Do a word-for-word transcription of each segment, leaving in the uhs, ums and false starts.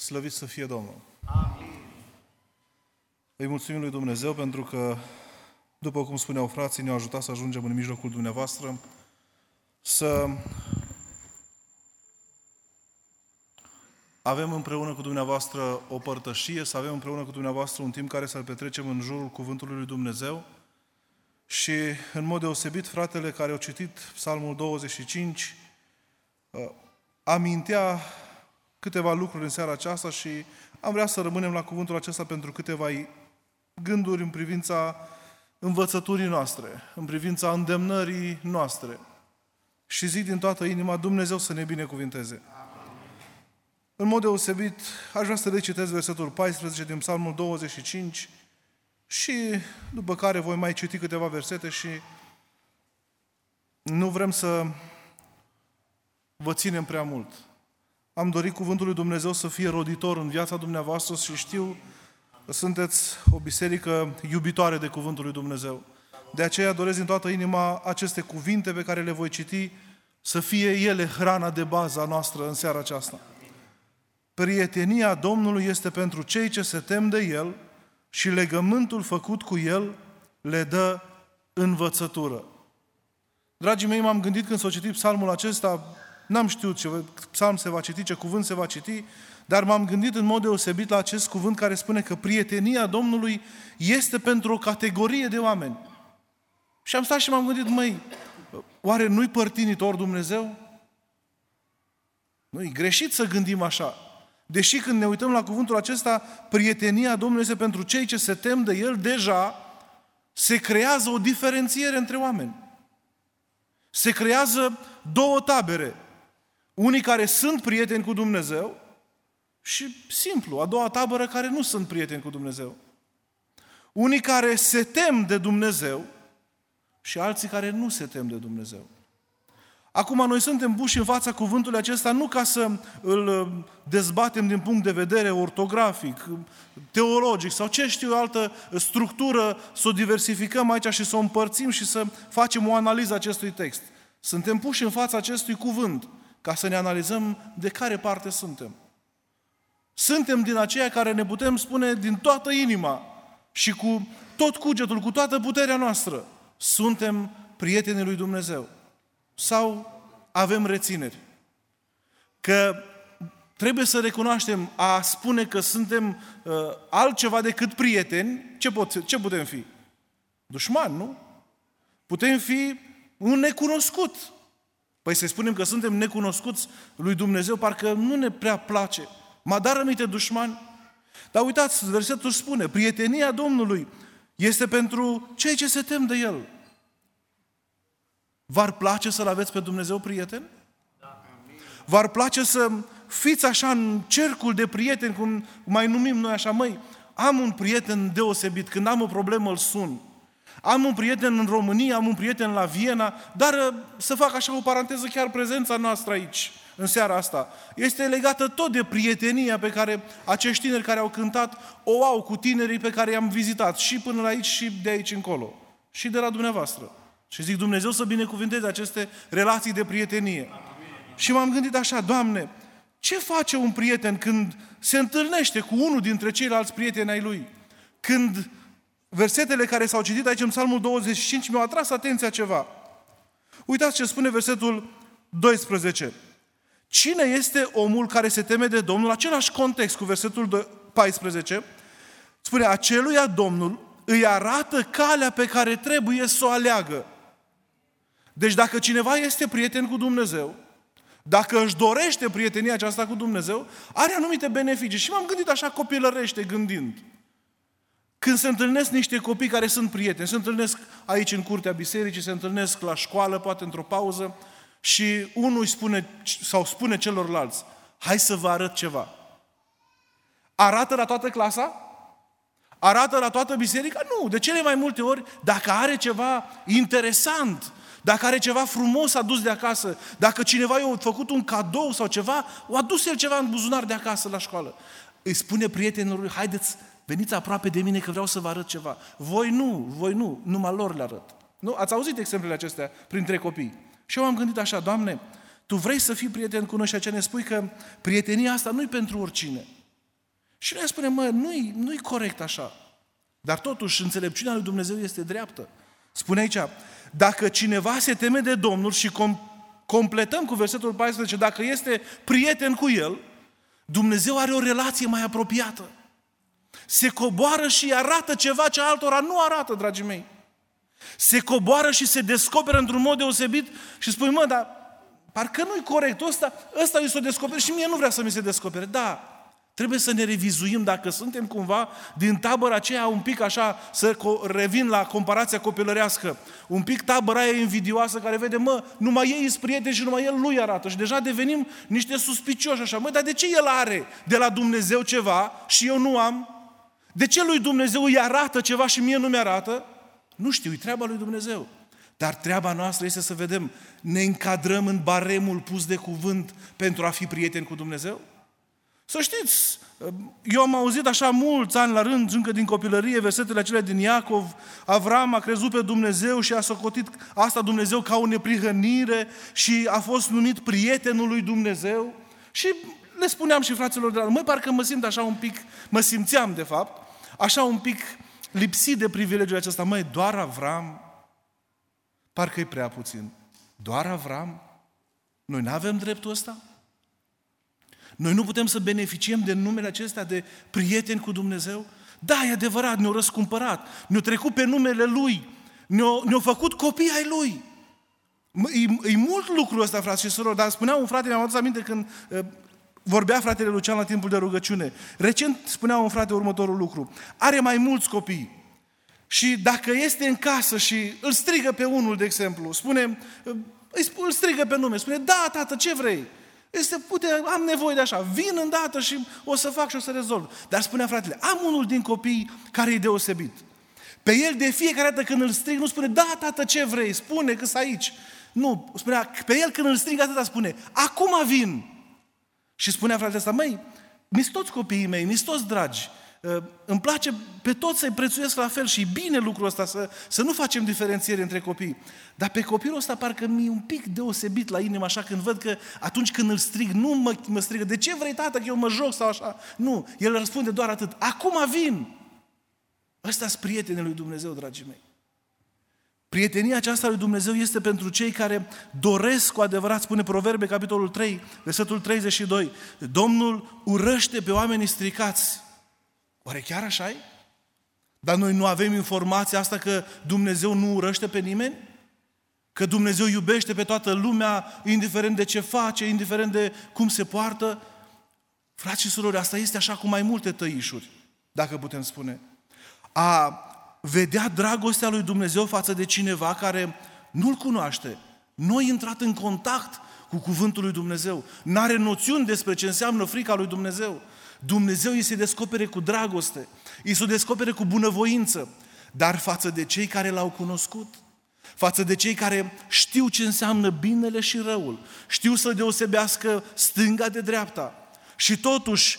Slăvit să fie Domnul! Amin. Îi mulțumim lui Dumnezeu pentru că, după cum spuneau frații, ne-au ajutat să ajungem în mijlocul dumneavoastră, să avem împreună cu dumneavoastră o părtășie, să avem împreună cu dumneavoastră un timp care să-l petrecem în jurul Cuvântului lui Dumnezeu. Și, în mod deosebit, fratele care a citit Psalmul douăzeci și cinci amintea câteva lucruri în seara aceasta și am vrea să rămânem la cuvântul acesta pentru câteva gânduri în privința învățăturii noastre, în privința îndemnării noastre. Și zic din toată inima, Dumnezeu să ne binecuvinteze. În mod deosebit, aș vrea să le citesc versetul paisprezece din Psalmul douăzeci și cinci și după care voi mai citi câteva versete și nu vrem să vă ținem prea mult. Am dorit cuvântul lui Dumnezeu să fie roditor în viața dumneavoastră și știu că sunteți o biserică iubitoare de cuvântul lui Dumnezeu. De aceea doresc din toată inima aceste cuvinte pe care le voi citi să fie ele hrana de bază a noastră în seara aceasta. Prietenia Domnului este pentru cei ce se tem de El și legământul făcut cu El le dă învățătură. Dragii mei, m-am gândit când s-a citit psalmul acesta, n-am știut ce psalm se va citi, ce cuvânt se va citi, dar m-am gândit în mod deosebit la acest cuvânt care spune că prietenia Domnului este pentru o categorie de oameni. Și am stat și m-am gândit, măi, oare nu-i părtinitor Dumnezeu? Nu-i greșit să gândim așa. Deși când ne uităm la cuvântul acesta, prietenia Domnului este pentru cei ce se tem de El, deja se creează o diferențiere între oameni. Se creează două tabere. Unii care sunt prieteni cu Dumnezeu și, simplu, a doua tabără care nu sunt prieteni cu Dumnezeu. Unii care se tem de Dumnezeu și alții care nu se tem de Dumnezeu. Acum, noi suntem puși în fața cuvântului acesta nu ca să îl dezbatem din punct de vedere ortografic, teologic sau ce știu, altă structură, să o diversificăm aici și să o împărțim și să facem o analiză a acestui text. Suntem puși în fața acestui cuvânt ca să ne analizăm de care parte suntem. Suntem din aceia care ne putem spune din toată inima și cu tot cugetul, cu toată puterea noastră, suntem prietenii lui Dumnezeu. Sau avem rețineri. Că trebuie să recunoaștem, a spune că suntem uh, altceva decât prieteni, ce, pot, ce putem fi? Dușmani, nu? Putem fi un necunoscut. Păi să spunem că suntem necunoscuți lui Dumnezeu, parcă nu ne prea place. Mă dar aminte dușmani. Dar uitați, versetul spune, prietenia Domnului este pentru cei ce se tem de El. V-ar place să-L aveți pe Dumnezeu prieten? Da. V-ar place să fiți așa în cercul de prieteni, cum mai numim noi așa, măi, am un prieten deosebit, când am o problemă îl sun. Am un prieten în România, am un prieten la Viena, dar să fac așa o paranteză, chiar prezența noastră aici, în seara asta, este legată tot de prietenia pe care acești tineri care au cântat o au cu tinerii pe care i-am vizitat, și până la aici și de aici încolo, și de la dumneavoastră. Și zic, Dumnezeu să binecuvânteze aceste relații de prietenie. Amin. Și m-am gândit așa, Doamne, ce face un prieten când se întâlnește cu unul dintre ceilalți prieteni ai lui? Când versetele care s-au citit aici în Psalmul douăzeci și cinci mi-au atras atenția ceva. Uitați ce spune versetul doisprezece. Cine este omul care se teme de Domnul? Același context cu versetul paisprezece. Spune, aceluia Domnul îi arată calea pe care trebuie să o aleagă. Deci dacă cineva este prieten cu Dumnezeu, dacă își dorește prietenia aceasta cu Dumnezeu, are anumite beneficii. Și m-am gândit așa copilărește gândind. Când se întâlnesc niște copii care sunt prieteni, se întâlnesc aici în curtea bisericii, se întâlnesc la școală, poate într-o pauză, și unul îi spune sau spune celorlalți, hai să vă arăt ceva. Arată la toată clasa? Arată la toată biserica? Nu, de cele mai multe ori, dacă are ceva interesant, dacă are ceva frumos adus de acasă, dacă cineva i-a făcut un cadou sau ceva, o adus el ceva în buzunar de acasă la școală. Îi spune prietenului, haideți, veniți aproape de mine că vreau să vă arăt ceva. Voi nu, voi nu, numai lor le arăt. Nu? Ați auzit exemplele acestea printre copii. Și eu am gândit așa, Doamne, Tu vrei să fii prieten cu noi și aceea ne spui că prietenia asta nu e pentru oricine. Și noi spunem, mă, nu-i, nu-i corect așa. Dar totuși, înțelepciunea lui Dumnezeu este dreaptă. Spune aici, dacă cineva se teme de Domnul și com- completăm cu versetul paisprezece, dacă este prieten cu El, Dumnezeu are o relație mai apropiată. Se coboară și arată ceva ce altora nu arată, dragii mei. Se coboară și se descoperă într-un mod deosebit și spui, mă, dar parcă nu-i corect, ăsta, ăsta îi s-o descoperi și mie nu vrea să mi se descopere. Da, trebuie să ne revizuim dacă suntem cumva din tabăra aceea un pic așa, să revin la comparația copilărească, un pic tabăra aia invidioasă care vede, mă, numai ei sunt prieteni și numai el lui arată și deja devenim niște suspicioși așa. Mă, dar de ce el are de la Dumnezeu ceva și eu nu am? De ce lui Dumnezeu îi arată ceva și mie nu mi-arată? Nu știu, e treaba lui Dumnezeu. Dar treaba noastră este să vedem, ne încadrăm în baremul pus de cuvânt pentru a fi prieteni cu Dumnezeu? Să știți, eu am auzit așa mulți ani la rând, încă din copilărie, versetele acelea din Iacov, Avram a crezut pe Dumnezeu și a socotit asta Dumnezeu ca o neprihănire și a fost numit prietenul lui Dumnezeu. Și le spuneam și fraților de la măi, parcă mă simt așa un pic, mă simțeam de fapt, așa un pic lipsit de privilegiul acesta. Măi, doar Avram, parcă-i prea puțin. Doar Avram? Noi nu avem dreptul ăsta? Noi nu putem să beneficiem de numele acestea de prieteni cu Dumnezeu? Da, e adevărat, ne-au răscumpărat, ne-au trecut pe numele Lui, ne-au, ne-au făcut copii ai Lui. E, e mult lucru ăsta, frați și surori, dar spunea un frate, mi-am adus aminte când uh, vorbea fratele Lucian la timpul de rugăciune. Recent spunea un frate următorul lucru. Are mai mulți copii și dacă este în casă și îl strigă pe unul, de exemplu, spune, îl strigă pe nume, spune, da, tată, ce vrei? Este, pute, am nevoie de așa, vin îndată și o să fac și o să rezolv. Dar spunea fratele, am unul din copii care e deosebit. Pe el de fiecare dată când îl strig, nu spune, da, tată, ce vrei? Spune că-s aici. Nu, spunea, pe el când îl strig atâta spune, acum vin. Și spunea fratele ăsta, măi, mi-s toți copiii mei, mi-s toți dragi. Îmi place pe toți să-i prețuiesc la fel și e bine lucrul ăsta, să, să nu facem diferențiere între copii. Dar pe copilul ăsta parcă mi-e un pic deosebit la inimă, așa când văd că atunci când îl strig, nu mă, mă strigă, de ce vrei, tată, că eu mă joc sau așa? Nu, el răspunde doar atât, acum vin. Ăsta-s prietenii lui Dumnezeu, dragii mei. Prietenia aceasta lui Dumnezeu este pentru cei care doresc cu adevărat, spune Proverbe, capitolul trei, versetul treizeci și doi, Domnul urăște pe oamenii stricați. Oare chiar așa-i? Dar noi nu avem informația asta că Dumnezeu nu urăște pe nimeni? Că Dumnezeu iubește pe toată lumea, indiferent de ce face, indiferent de cum se poartă? Frați și surori, asta este așa cu mai multe tăișuri, dacă putem spune. A vedea dragostea lui Dumnezeu față de cineva care nu-L cunoaște, nu a intrat în contact cu cuvântul lui Dumnezeu, n-are noțiuni despre ce înseamnă frica lui Dumnezeu. Dumnezeu îi se descopere cu dragoste, îi se descopere cu bunăvoință, dar față de cei care L-au cunoscut, față de cei care știu ce înseamnă binele și răul, știu să deosebească stânga de dreapta și totuși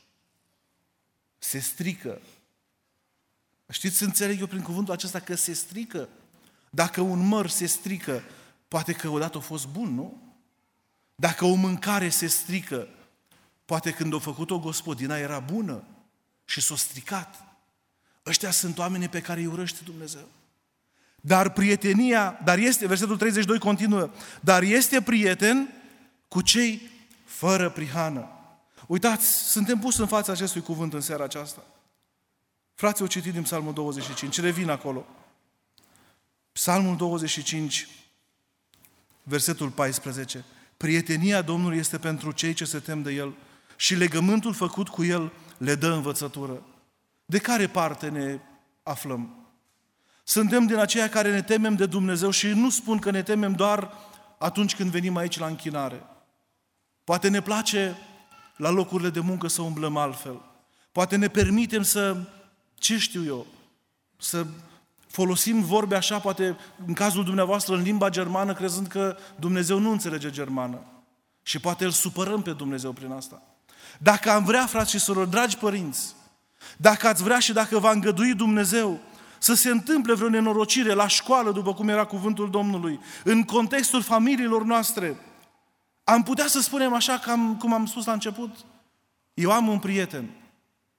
se strică. Știți să înțeleg eu prin cuvântul acesta că se strică? Dacă un măr se strică, poate că odată a fost bun, nu? Dacă o mâncare se strică, poate când a făcut-o gospodina era bună și s-a stricat. Ăștia sunt oamenii pe care îi urăște Dumnezeu. Dar prietenia, dar este, versetul treizeci și doi continuă, dar este prieten cu cei fără prihană. Uitați, suntem puși în fața acestui cuvânt în seara aceasta. Frații, o citit din Psalmul douăzeci și cinci, revin acolo. Psalmul douăzeci și cinci, versetul paisprezece. Prietenia Domnului este pentru cei ce se tem de El și legământul făcut cu El le dă învățătură. De care parte ne aflăm? Suntem din aceia care ne temem de Dumnezeu și nu spun că ne temem doar atunci când venim aici la închinare. Poate ne place la locurile de muncă să umblăm altfel. Poate ne permitem să, ce știu eu, să folosim vorbe așa, poate în cazul dumneavoastră în limba germană, crezând că Dumnezeu nu înțelege germană. Și poate îl supărăm pe Dumnezeu prin asta. Dacă am vrea, frați și surori, dragi părinți, dacă ați vrea și dacă va îngădui Dumnezeu să se întâmple vreo nenorocire la școală, după cum era cuvântul Domnului, în contextul familiilor noastre, am putea să spunem așa, cam, cum am spus la început, eu am un prieten.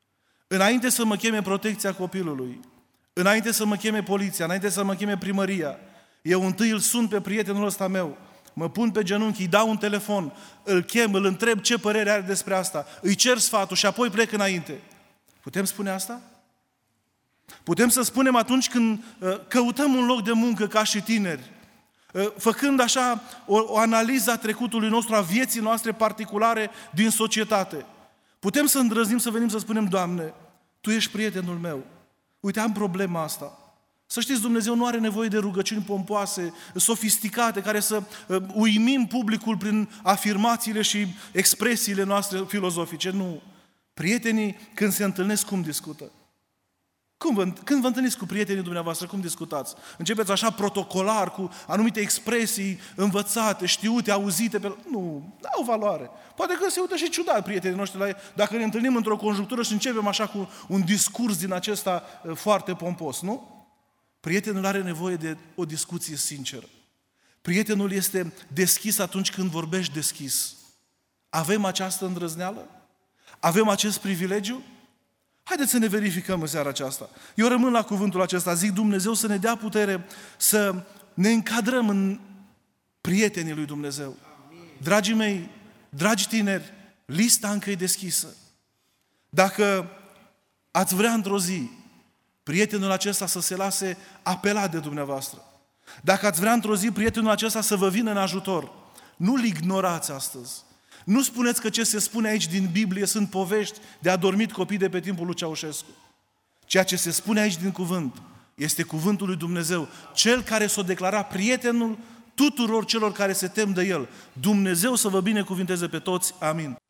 înainte să mă cheme protecția copilului, înainte să mă cheme poliția, înainte să mă cheme primăria, eu întâi îl sun pe prietenul ăsta meu, mă pun pe genunchi, îi dau un telefon, îl chem, îl întreb ce părere are despre asta, îi cer sfatul și apoi plec înainte. Putem spune asta? Putem să spunem atunci când uh, căutăm un loc de muncă ca și tineri, uh, făcând așa o, o analiză a trecutului nostru, a vieții noastre particulare din societate. Putem să îndrăznim să venim să spunem, Doamne, Tu ești prietenul meu. Uite, am problema asta. Să știți, Dumnezeu nu are nevoie de rugăciuni pompoase, sofisticate, care să uh, uimim publicul prin afirmațiile și expresiile noastre filozofice. Nu. Prietenii, când se întâlnesc, cum discută? Cum vă, când vă întâlniți cu prietenii dumneavoastră, cum discutați? Începeți așa protocolar, cu anumite expresii învățate, știute, auzite? Pe... Nu, nu au valoare. Poate că se uită și ciudat prietenii noștri la ei, dacă ne întâlnim într-o conjunctură și începem așa cu un discurs din acesta foarte pompos, nu? Prietenul are nevoie de o discuție sinceră. Prietenul este deschis atunci când vorbești deschis. Avem această îndrăzneală? Avem acest privilegiu? Haideți să ne verificăm în seara aceasta. Eu rămân la cuvântul acesta, zic Dumnezeu să ne dea putere să ne încadrăm în prietenii lui Dumnezeu. Dragii mei, dragi tineri, lista încă e deschisă. Dacă ați vrea într-o zi prietenul acesta să se lase apelat de dumneavoastră, dacă ați vrea într-o zi prietenul acesta să vă vină în ajutor, nu-l ignorați astăzi. Nu spuneți că ce se spune aici din Biblie sunt povești de adormit copii de pe timpul lui Ceaușescu. Ceea ce se spune aici din cuvânt este cuvântul lui Dumnezeu, cel care s-o declara prietenul tuturor celor care se tem de El. Dumnezeu să vă binecuvinteze pe toți. Amin.